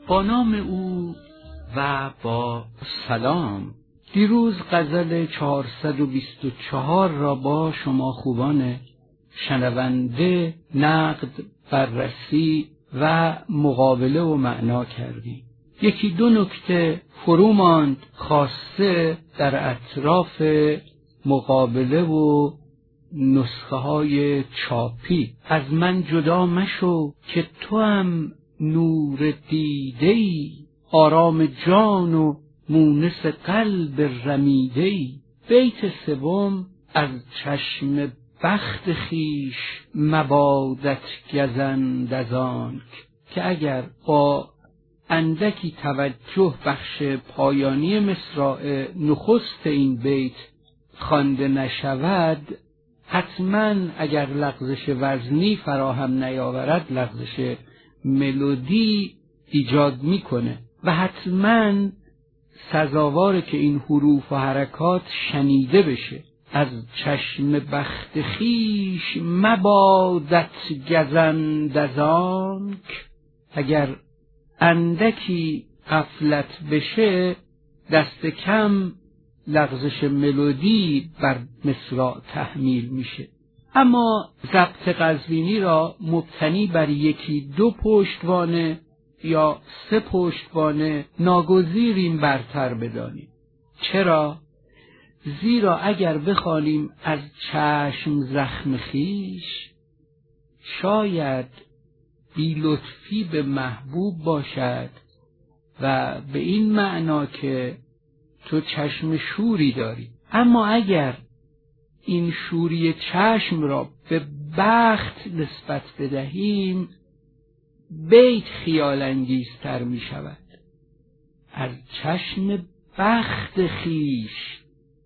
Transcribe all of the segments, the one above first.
با نام او و با سلام. دیروز غزل 424 را با شما خوبان شنونده نقد، بررسی و مقابله و معنا کردیم. یکی دو نکته فرو ماند خاصه در اطراف مقابله و نسخه های چاپی. از من جدا مشو که تو هم نور دیده‌ای، آرام جان و مونس قلب رمیده‌ای. بیت سوم از چشم بخت خیش مبادت گزند از آنک، که اگر با اندکی توجه بخش پایانی مصرع نخست این بیت خوانده نشود، حتما اگر لغزش وزنی فراهم نیاورد لغزش ملودی ایجاد میکنه و حتما سزاواره که این حروف و حرکات شنیده بشه. از چشم بخت خیش مبادت گزند از آنک، اگر اندکی غفلت بشه دست کم لغزش ملودی بر مصرع تحمیل میشه. اما ضبط قزوینی را مبتنی بر یکی دو پشتوانه یا سه پشتوانه ناگزیریم برتر بدانیم. چرا؟ زیرا اگر بخوانیم از چشم زخم خیش، شاید بی لطفی به محبوب باشد و به این معنا که تو چشم شوری داری. اما اگر این شوری چشم را به بخت نسبت بدهیم، بیت خیال انگیزتر می شود. از چشم بخت خیش،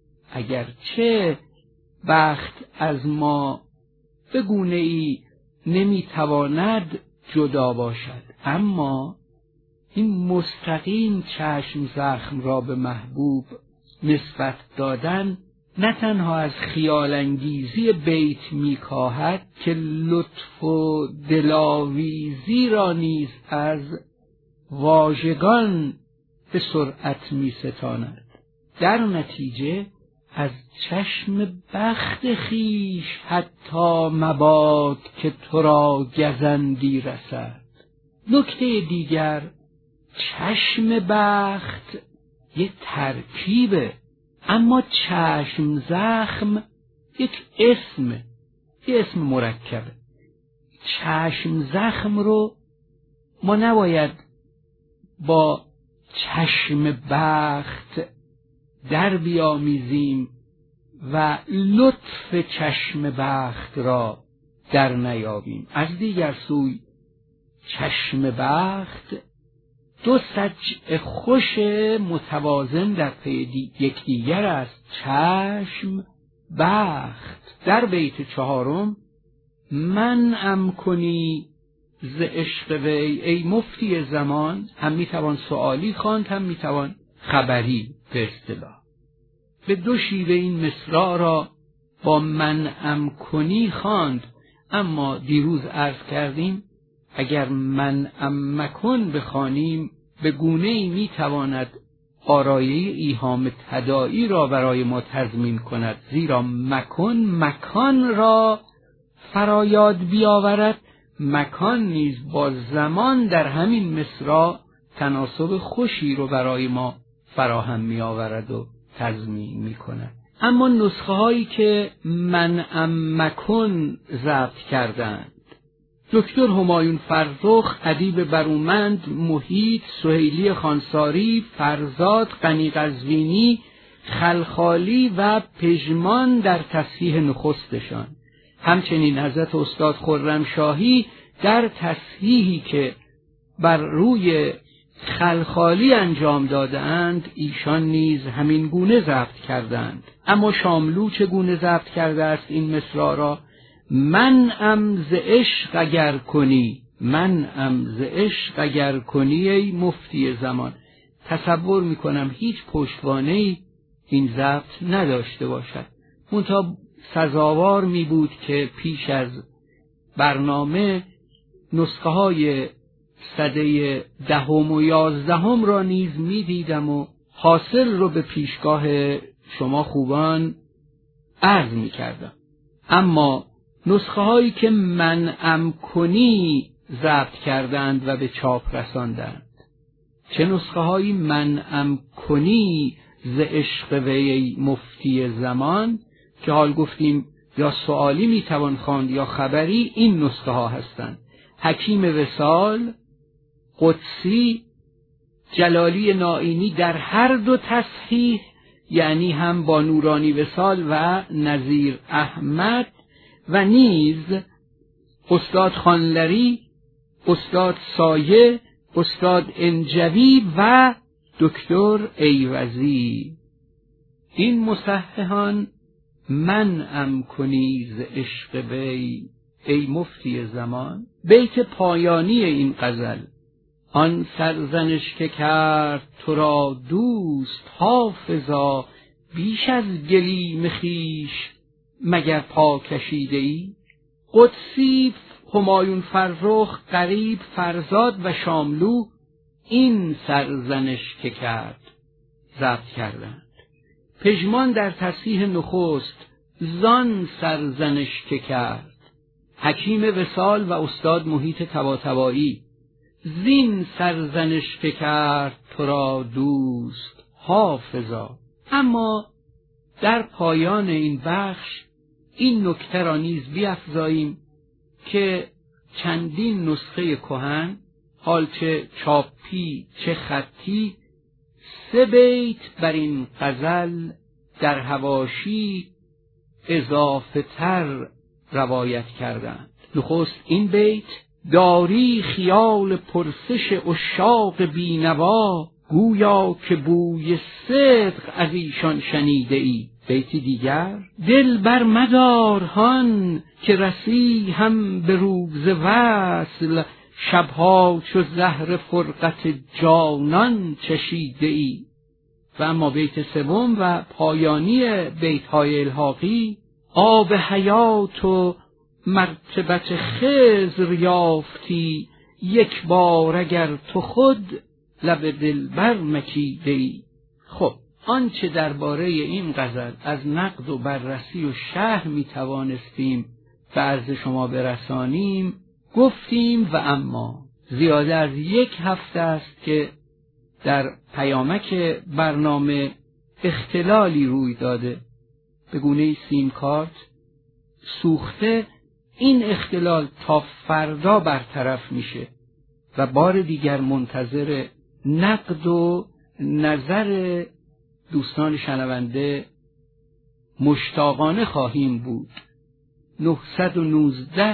اگرچه بخت از ما به گونه ای نمی تواند جدا باشد، اما این مستقیم چشم زخم را به محبوب نسبت دادن نه تنها از خیال انگیزی بیت میکاهد که لطف و دلاویزی را نیز از واژگان به سرعت میستاند. در نتیجه از چشم بخت خیش حتی مباد که تو را گزندی رسد. نکته دیگر، چشم بخت یک ترکیبه، اما چشم زخم یک اسمه، یک اسم مرکبه. چشم زخم رو ما نباید با چشم بخت در بیامیزیم و لطف چشم بخت را در نیابیم. از دیگر سوی چشم بخت دو سجع خوش متوازن در پی یکدیگر است. چشم بخت. در بیت چهارم منعم کنی ز عشق وی ای مفتی زمان، هم میتوان سؤالی خواند هم میتوان خبری به اصطلاح. به دو شیوه این مصرع را با منعم کنی خواند، اما دیروز عرض کردیم اگر منعم مکن بخوانیم به گونه‌ای میتواند آرایه ایهام تداعی را برای ما تضمین کند، زیرا مکن مکان را فرایاد بیاورد. مکان نیز با زمان در همین مصرع تناسب خوشی رو برای ما فراهم می آورد و تضمین می کند. اما نسخه هایی که منعم مکن ضبط کردند، دکتر همایون فرخ، ادیب برومند، محیط، سهیلی خانساری، فرزاد، غنی قزوینی، خلخالی و پژمان در تصحیح نخستشان، همچنین حضرت استاد خرمشاهی در تصحیحی که بر روی خلخالی انجام دادند، ایشان نیز همین گونه ضبط کردند. اما شاملو چگونه ضبط کرده است این مصرع را؟ منعم ز عشق اگر کنی، منعم ز عشق اگر کنی ای مفتی زمان. تصور میکنم هیچ پشتوانه‌ای این ضبط نداشته باشد، منتها سزاوار می بود که پیش از برنامه نسخه های سده 10 و 11 را نیز می‌دیدم و حاصل رو به پیشگاه شما خوبان عرض می‌کردم. اما نسخه هایی که منعم کنی ضبط کردند و به چاپ رساندند، چه نسخه هایی منعم کنی ز عشق وی مفتی زمان، که حال گفتیم یا سوالی میتوان خواند یا خبری، این نسخه ها هستند: حکیم وصال، قدسی، جلالی نائینی در هر دو تصحیح، یعنی هم با نورانی وصال و نظیر احمد، و نیز استاد خانلری، استاد سایه، استاد انجوی و دکتر ایوزی. این مصححان منعم کنی ز عشق وی ای مفتی زمان. بیت پایانی این غزل: آن سرزنش که کرد تو را دوست حافظا، بیش از گلیم خویش مگر پا کشیده ای. قدسی، همایون فرخ، غریب، فرزاد و شاملو این سرزنش که کرد ضبط کردند. پژمان در تصحیح نخست زان سرزنش که کرد. حکیم وصال و استاد محیط طباطبایی زین سرزنش که کرد تو را دوست حافظا. اما در پایان این بخش این نکته را نیز بیفزاییم که چندین نسخه کهن، حال چه چاپی چه خطی، 3 بیت بر این غزل در حواشی اضافه تر روایت کردند. نخست این بیت: داری خیال پرسش عشاق بینوا، گویا که بوی صدق از ایشان شنیده ای. بیتی دیگر: دل بر مدار هان که رسی هم به روز وصل، شبها چو زهر فرقت جانان چشیده ای. و اما بیت سوم و پایانی بیت‌های الحاقی: آب حیات و مرتبت خضر یافتی، یک بار اگر تو خود لب دلبر مکیده ای. خب آنچه درباره این غزل از نقد و بررسی و شرح می توانستیم به عرض شما برسانیم گفتیم، و اما زیاده از 1 هفته است که در پیامک برنامه اختلالی روی داده، به گونه سیمکارت سوخته. این اختلال تا فردا برطرف میشه و بار دیگر منتظر نقد و نظر دوستان شنونده مشتاقانه خواهیم بود. 919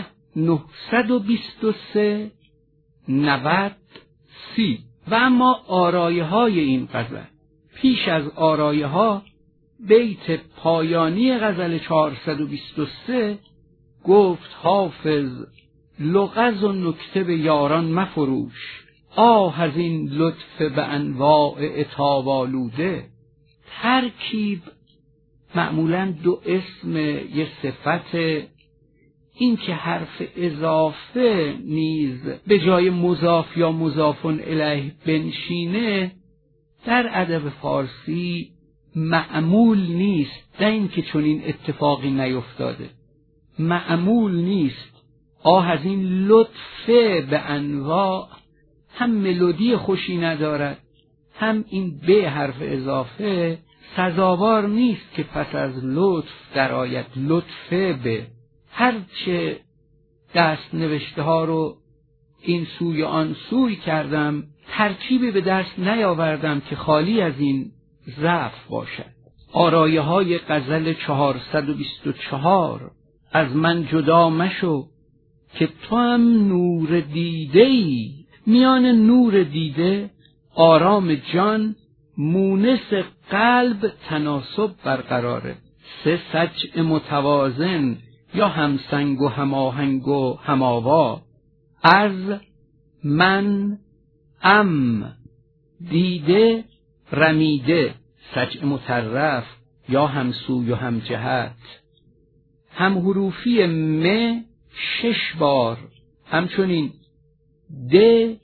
923 90 30. و اما آرایه های این غزل. پیش از آرایه ها بیت پایانی غزل 423 گفت حافظ: لغز و نکته به یاران مفروش، آه از این لطف به انواع عتاب آلوده. ترکیب معمولاً 2 اسم یه صفت، این که حرف اضافه نیز به جای مضاف یا مضافون الیه بنشینه در ادب فارسی معمول نیست. نه این که چون این اتفاقی نیفتاده، معمول نیست. آه از این لطفه به انواع هم ملودی خوشی ندارد، هم این به حرف اضافه سزاوار نیست که پس از لطف در آید لطفه به. هرچه دست نوشته ها رو این سوی آن سوی کردم، ترکیبی به دست نیاوردم که خالی از این ضعف باشد. آرایه های غزل 424: از من جدا مشو که تو هم نور دیده ای. میان نور دیده، آرام جان، مونس قلب تناسب برقراره. 3 سجع متوازن یا همسنگ و هماهنگ و هماوا. از من ام دیده رمیده، سجع مطرف یا همسوی و همجهت. هم حروفی م 6 بار، همچنین د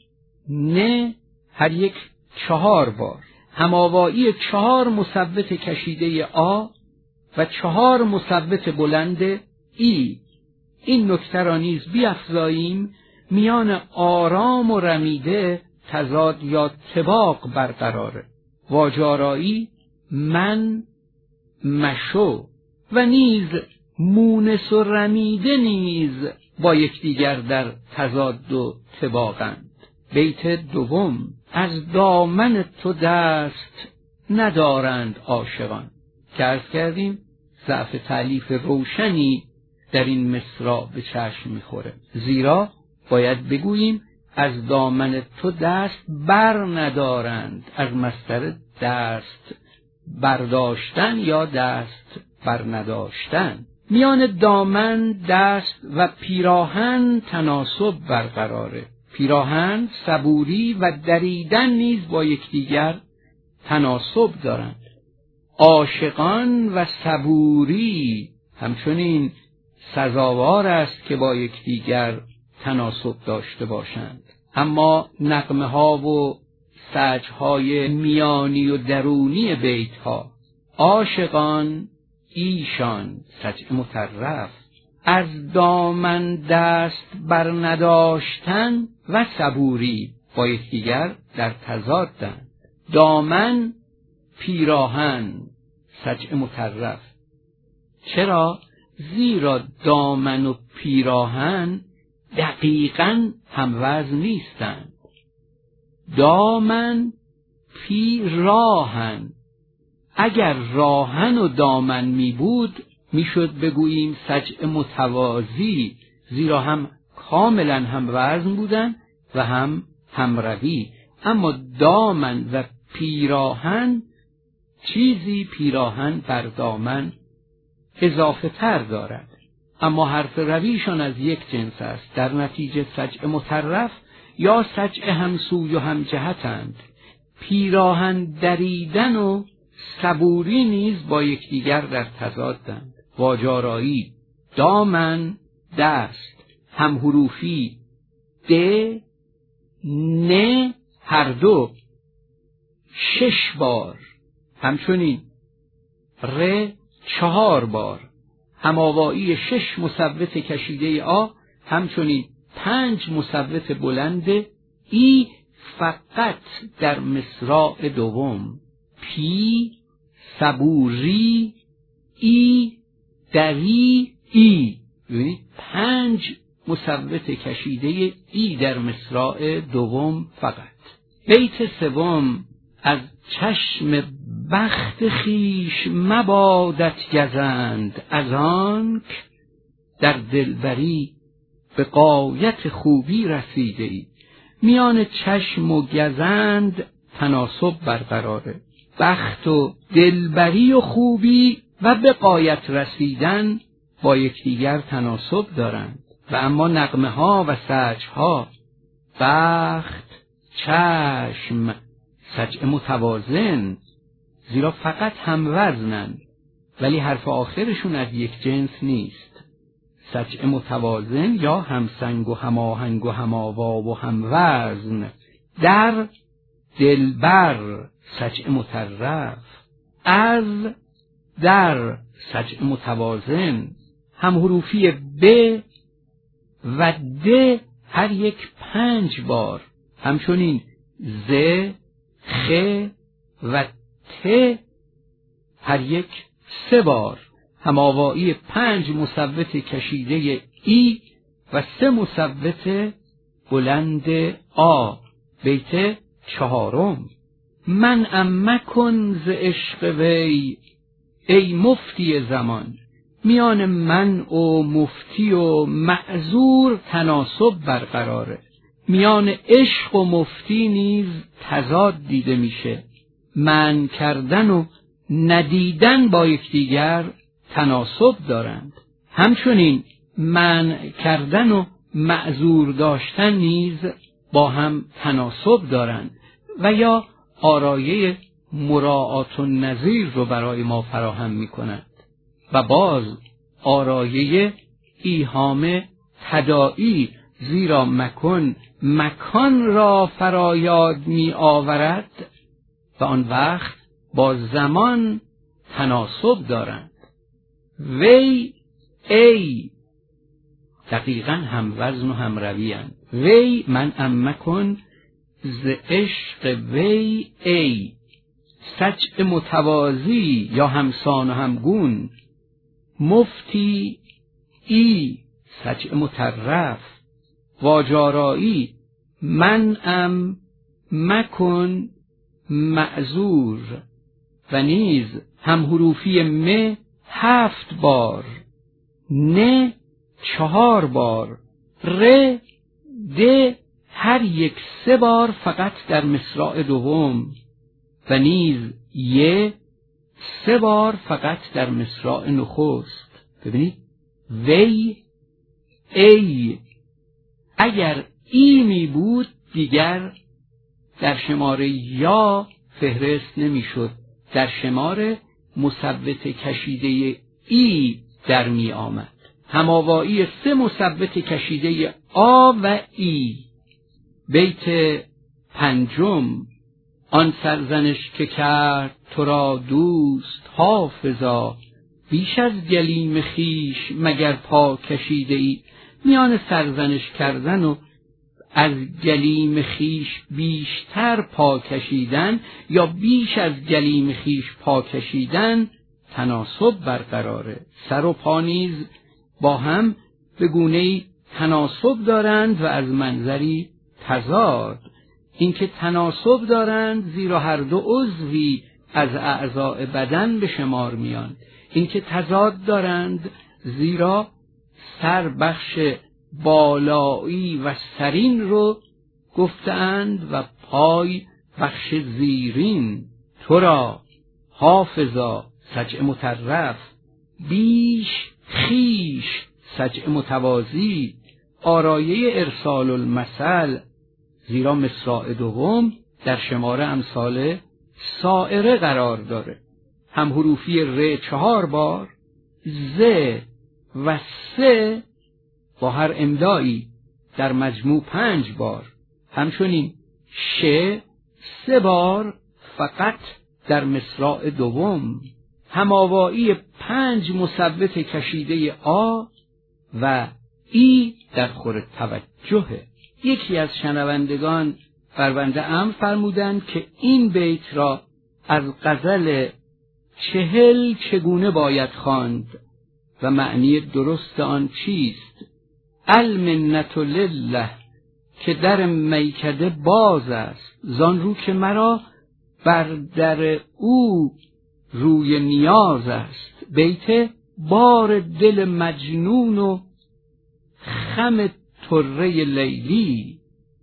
نه هر یک 4 بار، هماوایی 4 مثبت کشیده آ و 4 مثبت بلند ای. این نکته را نیز بیفزاییم، میان آرام و رمیده تضاد یا طباق برقراره. واجارایی من، مشو و نیز مونس و رمیده نیز با یکدیگر در تضاد و طباقند. بیت دوم: از دامن تو دست ندارند عاشقان. که عرض کردیم ضعف تألیف روشنی در این مصرع به چشم میخوره، زیرا باید بگوییم از دامن تو دست بر ندارند، از مصدر دست برداشتن یا دست بر نداشتن. میان دامن، دست و پیراهن تناسب برقراره. پیراهن، صبوری و دریدن نیز با یکدیگر تناسب دارند. عاشقان و صبوری همچنین سزاوار است که با یکدیگر تناسب داشته باشند. اما نغمه ها و سجع های میانی و درونی بیت ها: عاشقان ایشان، سجع مطرف، از دامن دست بر نداشتن و صبوری با یکدیگر در تضادند. دامن، پیراهن، سجع مطرف. چرا؟ زیرا دامن و پیراهن دقیقاً هموزن نیستند. دامن، پیراهن. اگر راهن و دامن می بود میشد بگوییم سجع متوازی، زیرا هم کاملا هم وزن بودن و هم همروی. اما دامن و پیراهن چیزی پیراهن بر دامن اضافه تر دارد، اما حرف رویشان از یک جنس است. در نتیجه سجع مطرف یا سجع همسوی و همجهتند. پیراهن دریدن و صبوری نیز با یکدیگر در تضادند. واجارایی دامن، دست، همحروفی د، نه هر دو 6 بار، همچنین ر 4 بار، هماوایی 6 مثبت کشیده آ، همچنین 5 مثبت بلند ای فقط در مصرع دوم. پی، صبوری، ای، دری، ای. ببینید 5 مثبت کشیده ای در مصرع دوم فقط. بیت سوم: از چشم بخت خیش مبادت گزند، از آنک در دلبری به غایت خوبی رسیده ای. میان چشم و گزند تناسب برقراره. بخت و دلبری و خوبی و به غایت رسیدن با یکدیگر تناسب دارند. و اما نغمه ها و سجع ها: بخت، چشم، سجع متوازن، زیرا فقط هم وزنند ولی حرف آخرشون از یک جنس نیست. سجع متوازن یا همسنگ و هماهنگ و هماوا و هم وزن. در دلبر، سجع مطرف. از در، سجع متوازن. هم حروفی ب و د هر یک 5 بار، همچنین ز، خ و ت هر یک 3 بار، هماوایی 5 مثبت کشیده ای و 3 مثبت بلند آ. بیت 4: من مکن ز عشق وی ای مفتی زمان. میان من و مفتی و معذور تناسب برقراره. میان عشق و مفتی نیز تضاد دیده میشه. منع کردن و ندیدن با یکدیگر تناسب دارند. همچنین منع کردن و معذور داشتن نیز با هم تناسب دارند و یا آرایه مراعات النظیر رو برای ما فراهم میکنند و باز آرایه ایهام تداعی زیرا مکن مکان را فرایاد می آورد و آن وقت با زمان تناسب دارند. وی ای دقیقا هم وزن و هم رویند. وی من مکن ز عشق وی ای سجع متوازی یا همسان و همگون، مفتی ای سجع مطرف، واجارایی من مکن معذور، و نیز هم حروفی م 7 بار، ن 4 بار، ر د هر یک 3 بار فقط در مصرع دوم، و نیز ی 3 بار فقط در مصرع نخست. ببینید وی ای اگر ای می بود دیگر در شمار یا فهرست نمی شد، در شمار مثبت کشیده ای در می آمد. هماوایی 3 مثبت کشیده آ و ای. بیت 5 آن سرزنش که کرد تو را دوست حافظا، بیش از گلیم خیش مگر پا کشیده ای. میان سرزنش کردن و از گلیم خیش بیشتر پا کشیدن یا بیش از گلیم خیش پا کشیدن تناسب برقراره. سر و پا نیز با هم به گونه‌ای تناسب دارند و از منظری تضاد. اینکه تناسب دارند زیرا هر دو عضوی از اعضاء بدن به شمار میان. اینکه تضاد دارند زیرا سر بخش بالایی و سرین رو گفتند و پای بخش زیرین. تو را حافظا سجع مطرف، بیش خیش سجع متوازی، آرایه ارسال المثل، زیرا مصرع دوم در شمار امثال سائره قرار داره. هم حروفی ر 4 بار، ز و س با هر امدایی در مجموع 5 بار، همچنین ش 3 بار فقط در مصرع دوم. هماوایی 5 مثبت کشیده آ و ای در خور توجهه. یکی از شنوندگان بر بنده امر فرمودند که این بیت را از غزل 40 چگونه باید خواند و معنی درست آن چیست. المنت لله که در میکده باز است، زان رو که مرا بر در او روی نیاز است. بیت بار دل مجنون و خم طره لیلی،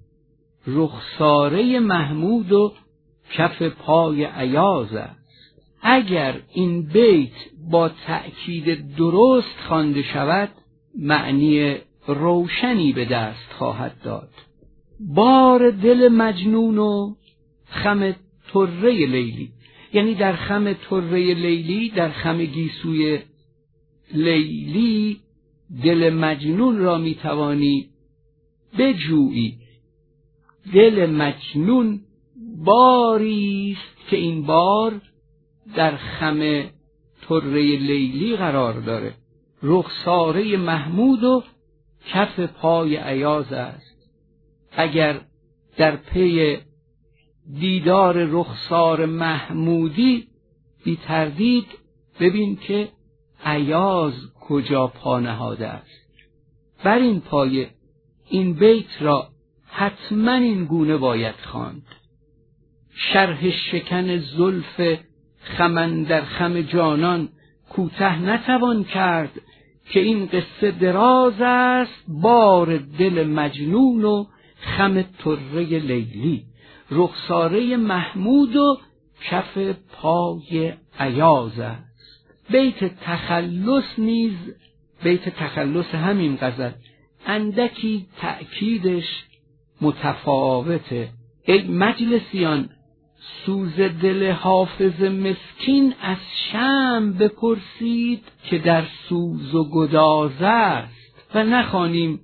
رخساره محمود و کف پای ایاز است. اگر این بیت با تأکید درست خوانده شود معنی روشنی به دست خواهد داد. بار دل مجنون و خم طره لیلی، یعنی در خم طره لیلی، در خم گیسوی لیلی دل مجنون را میتوانی بجویی. دل مجنون باری است که این بار در خم طره لیلی قرار داره. رخساره محمود و کف پای ایاز است. اگر در پی دیدار رخسار محمودی بی تردید ببین که ایاز کجا پا نهاده است. بر این پایه این بیت را حتما این گونه باید خواند. شرح شکن زلف خم در خم جانان کوته نتوان کرد، که این قصه دراز است. بار دل مجنون و خم طره لیلی، رخساره محمود و کف پای ایاز است. بیت تخلص نیز بیت تخلص همین غزل اندکی تأکیدش متفاوته. ای مجلسیان سوز دل حافظ مسکین از شمع بپرسید که در سوز و گداز است، و نخوانیم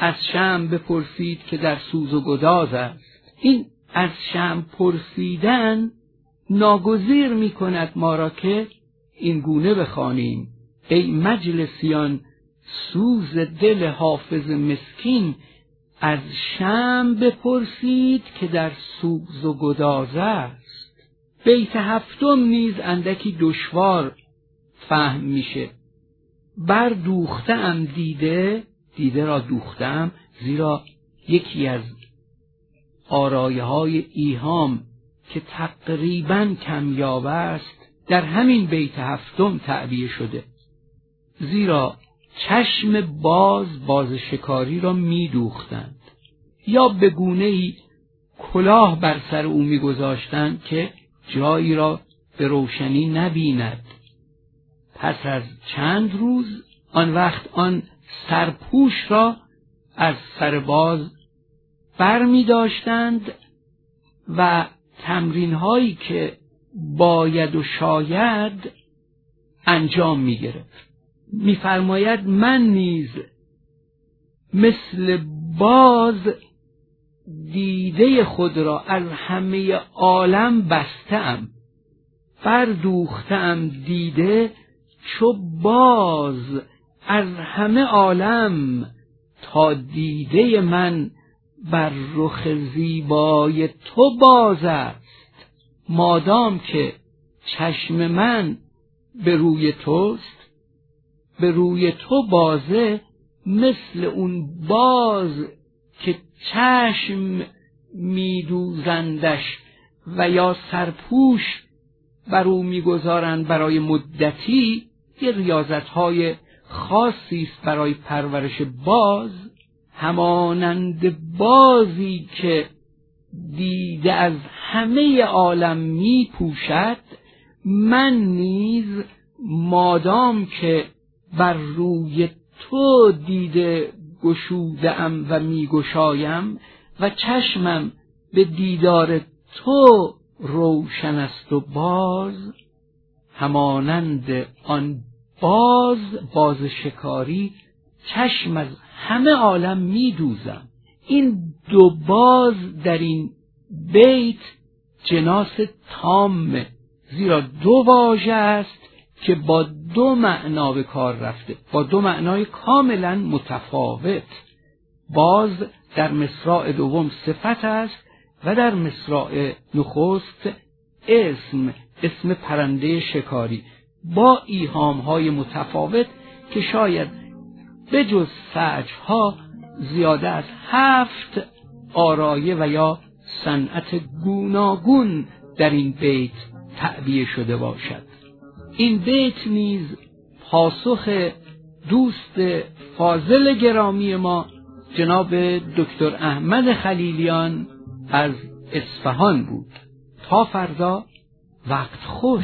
از شمع بپرسید که در سوز و گداز است. این از شمع پرسیدن ناگزیر می کند ما را که این گونه بخوانیم: ای مجلسیان سوز دل حافظ مسکین، از شمع بپرسید که در سوز و گداز است. بیت هفتم نیز اندکی دشوار فهم میشه. بر دوختم دیده، دیده را دوختم، زیرا یکی از آرایه های ایهام که تقریباً کمیاب است در همین بیت هفتم تعبیه شده، زیرا چشم باز شکاری را می دوختند یا به گونه‌ای کلاه بر سر او می گذاشتند که جایی را به روشنی نبیند. پس از چند روز آن وقت آن سرپوش را از سر باز بر می داشتند و تمرین هایی که باید و شاید انجام می گرفت. می فرماید من نیز مثل باز دیده خود را از همه عالم بستم، بردوختم دیده چو باز از همه عالم، تا دیده من بر رخ زیبای تو باز است. مادام که چشم من به روی توست، به روی تو بازه، مثل اون باز که چشم میدوزندش و یا سرپوش بر او میگذارند برای مدتی، یه ریاضت‌های خاصی است برای پرورش باز. همانند بازی که دیده از همه عالم می پوشد، من نیز مادام که بر روی تو دیده گشوده‌ام و می گشایم و چشمم به دیدار تو روشن است و باز، همانند آن باز شکاری چشم از همه عالم می دوزم. این دو باز در این بیت جناس تامه، زیرا دو واژه است که با دو معنا به کار رفته، با دو معنای کاملا متفاوت. باز در مصرع دوم صفت است و در مصرع نخست اسم پرنده شکاری، با ایهام‌های متفاوت که شاید بجز سجها زیاده از 7 آرایه و یا صنعت گوناگون در این بیت تعبیه شده باشد. این بیت نیز پاسخ دوست فاضل گرامی ما جناب دکتر احمد خلیلیان از اصفهان بود. تا فردا، وقت خوش.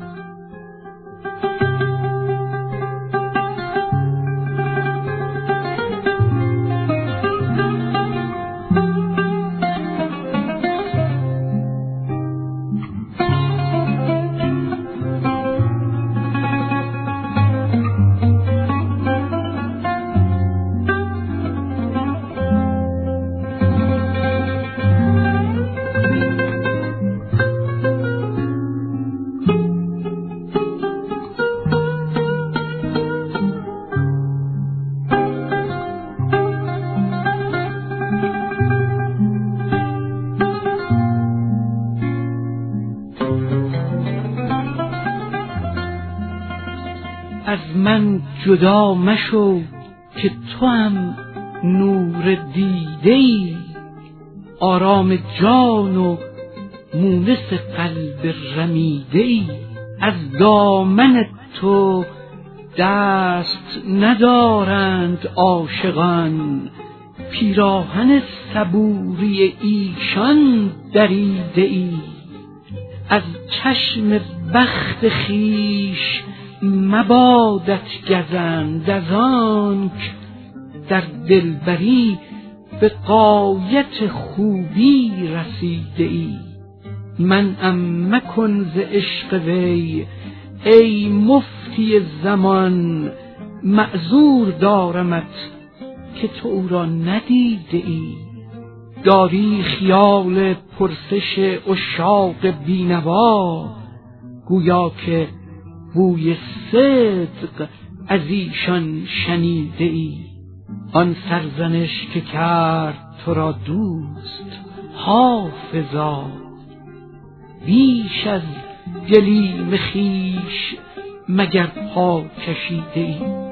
از من جدا مشو که تو هم نور دیده‌ای، آرام جان و مونس قلب رمیده‌ای. از دامن تو دست ندارند عاشقان، پیراهن صبوری ایشان دریده‌ای. از چشم بخت خویش مبادت گزند، از آنک در دلبری به غایت خوبی رسیده ای. منعم مکن ز عشق وی ای مفتی زمان، معذور دارمت که تو او را ندیده ای؟ داری خیال پرسش عشاق بینوا، گویا که بوی صدق از ایشان شنیده ای. آن سرزنش که کرد تو را دوست حافظا، بیش از گلیم خویش مگر پا کشیده ای؟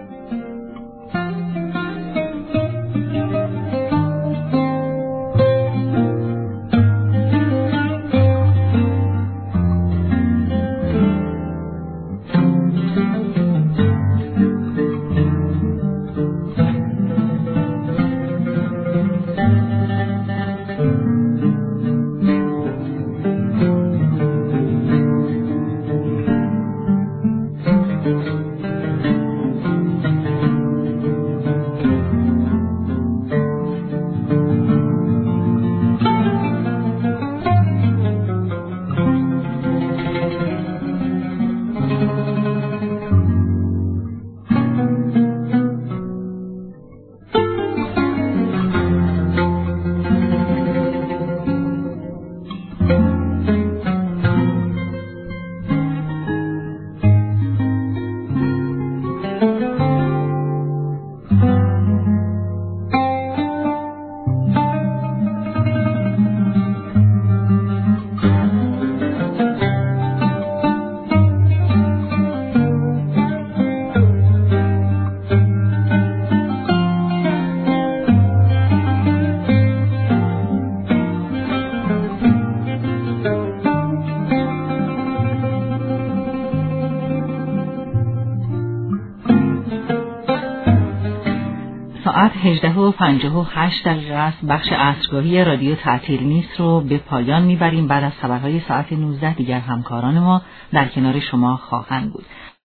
ساعت 18:58 است. بخش عصرگاهی رادیو تعطیل نیست رو به پایان میبریم. بعد از خبرهای ساعت 19 دیگر همکاران ما در کنار شما خواهند بود.